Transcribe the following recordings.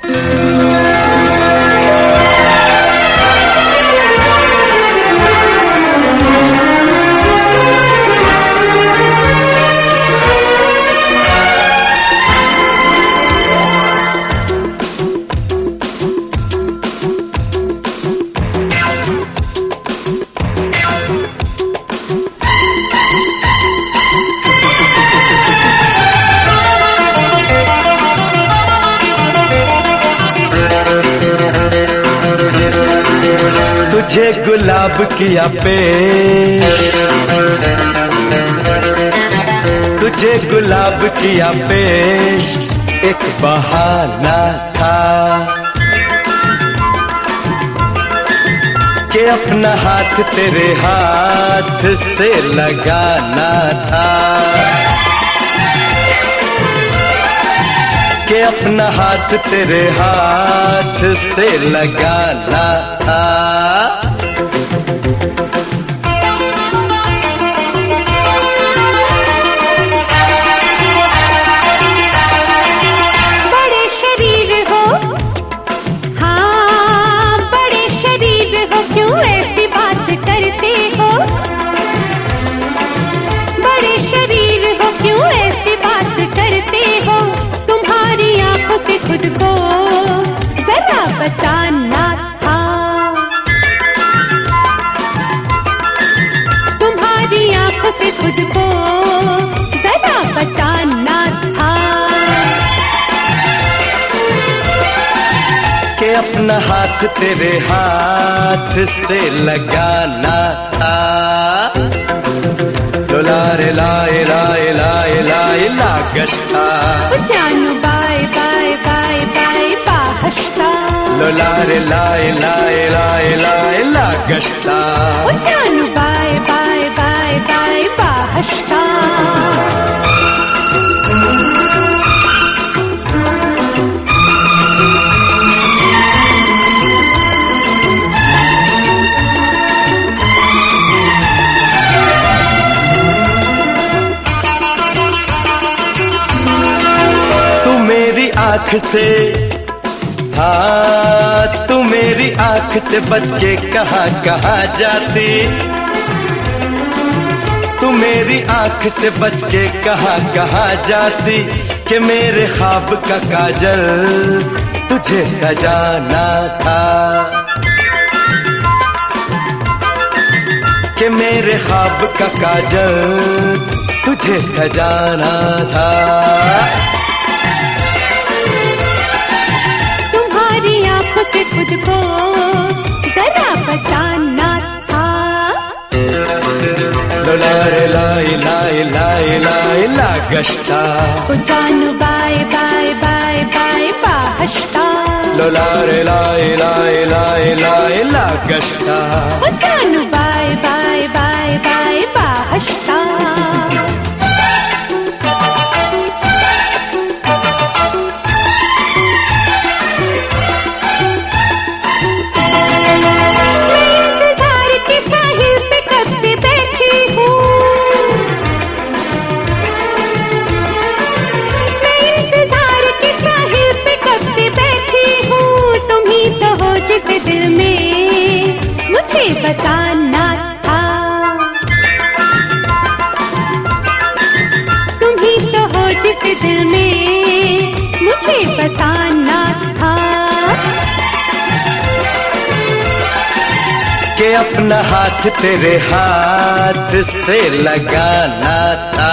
तुझे गुलाब किया पेश, तुझे गुलाब किया पेश, एक बहाना था कि अपना हाथ तेरे हाथ से लगाना था, कि अपना हाथ तेरे हाथ से लगाना था। बड़े शरीर हो, हाँ बड़े शरीर हो, क्यों ऐसी बात करते हो? बड़े शरीर हो, क्यों ऐसी बात करते हो? तुम्हारी आंखों से खुद को जरा बचाना था, तुम्हारी आंखों से खुद को जरा बचाना था, कि अपना हाथ तेरे हाथ से लगाना था। लारे लाए लाए लाए लाए लागता, जानू बाय बाय बाय बाय बाहश्ता, लारे लाए लाए लाए लाए लागता, जानू बाय बाय बाय बाय बाहश्ता। आँख से, हाँ तू मेरी आँख से बच के कहाँ कहाँ जाती, तू मेरी आँख से बच के कहाँ कहाँ जाती, कि मेरे ख्वाब का काजल तुझे सजाना था, कि मेरे ख्वाब का काजल तुझे सजाना था। से खुद को जरा बचाना था, लारे लाए लाए लाए लाए लागता, जानू बाय बाय बाय बाय बाहश्ता, लारे लाए लाए लाए लाए लागता, जानू बाय बाय बाय बाय बाहश्ता। दिल में मुझे बताना था, तुम ही तो हो जिस दिल में मुझे बताना था, कि अपना हाथ तेरे हाथ से लगाना था।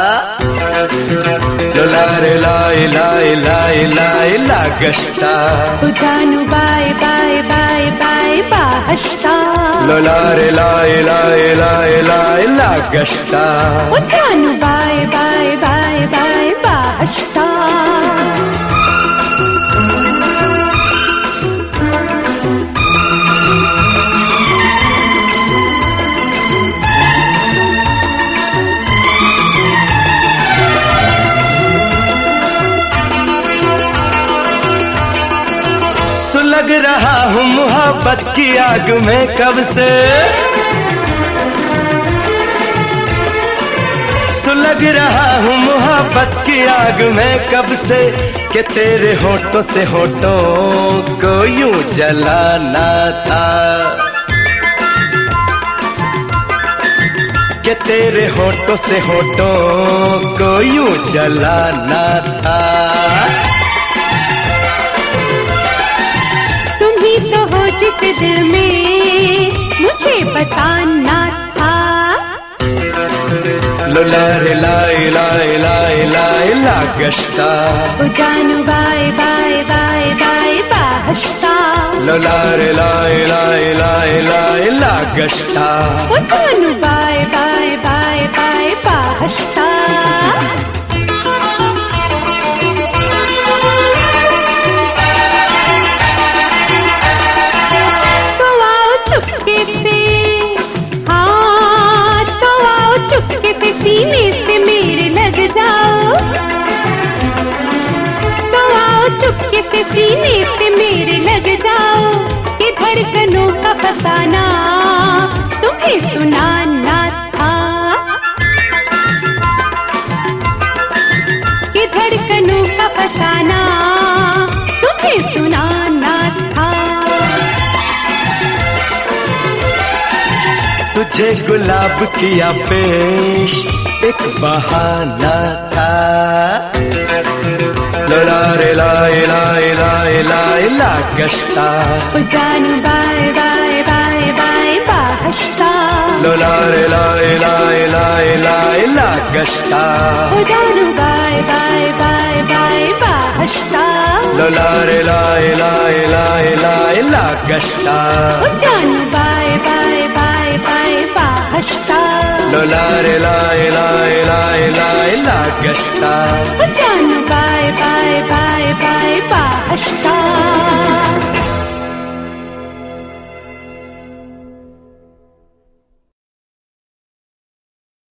लारे लाए लाए लाए लाए लागता, जानू बाय बाय बाय बाय बाहश्ता, लारे लाए लाए लाए लाए लागता, जानू बाय बाय बाय बाय बाहश्ता। लग रहा हूँ मोहब्बत की आग में कब से, सुलग रहा हूँ मोहब्बत की आग में कब से, कि तेरे होठों से होठों को यूं जलाना था, कि तेरे होठों से होठों को यूं जलाना था। तुम ही तो हो जिस दिल में मुझे बताना था। Lolare lai lai lai lai la gashta, ओ जानू बाय बाय बाय बाय बाहश्ता। Lolare lai lai lai lai la gashta, ओ जानू बाय बाय बाय बाय बाहश्ता। तो आओ चुपके से, हाँ तो आओ चुपके से सीने से मेरे लग जाओ। तो आओ चुपके से सीने से मेरे लग जाओ, कि धड़कनों का फसाना तुम्हें सुनाना था, कि धड़कनों का फसाना तुम्हें सुनाना था। तुझे गुलाब किया पेश एक बहाना था। Lolare lai lai lai lai la gashta, ओ जानू बाय बाय बाय बाय बाहश्ता। Lolare lai lai lai lai la gashta, ओ जानू बाय बाय बाय बाय बाहश्ता। Lolare lai lai lai lai la gashta, ओ जानू बाय बाय बाय बाय बाहश्ता। Lolare lai lai lai lai la gashta, ओ जानू बाय बाय बाय बाय बाहश्ता।